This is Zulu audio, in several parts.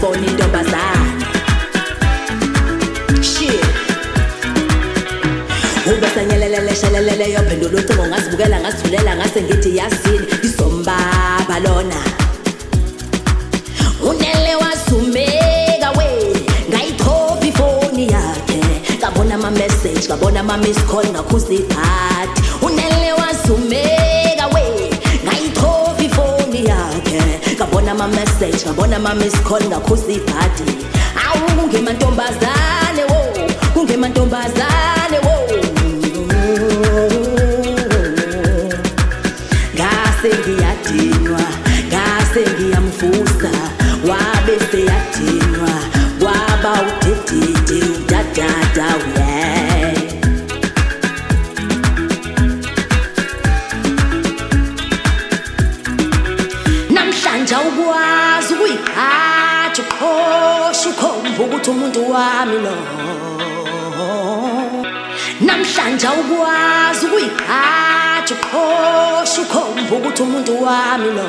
ifoni intombazane. Shit. Ubesanyelelele shelelele yophendula ucingo ngazibukela ngazithulela ngase ngithi yasini isombaba lona. Unele wasumeka we ngayithopa ifoni yakhe ngabona ama message ngabona ama miss call ngakhuza iphathi. Unele wasumeka we ngayithopa ifoni yakhe ngabona ama message ngabona ama miss call ngakhuza iphathi. Awu kungemantombazane wo kungemantombazane wo. Ngiyadinwa ngase ngiyamfusa wabe seyadinwa waba udididi udadada we. Namhlanje ukwazi ukuyiphatha ukhosha ukhomba ukuthi umuntu wami lo. Namhlanje ukwazi ukuyiphatha ukhosha ukhomba ukuthi umuntu wami lo.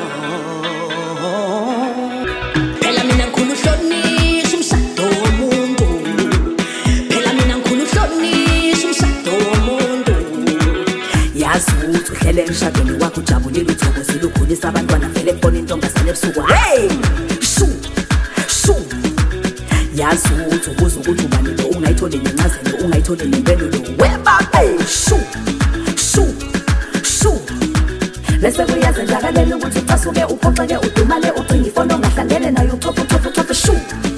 Phela mina ngikhulu uhlonishwa umshado womuntu. Phela mina ngikhulu uhlonishwa umshado womuntu. Yazi ukuthi uhlele emshadweni wakho ujabulile uthokozile ukhulisa abantwana vele mbona intombazane ebusuku. Hey! Shu! Shu! Yazi ukuthi ubuza ukuthi ubani lo ungayitholi nencazelo ungayitholi nempendulo. Webabe! Shu! Shu! Shu! Bese kuyazenzakaleni ukuthi ucasuke uphoxeke udumale ucinga ifoni ongahlangene nayo uthophe shu.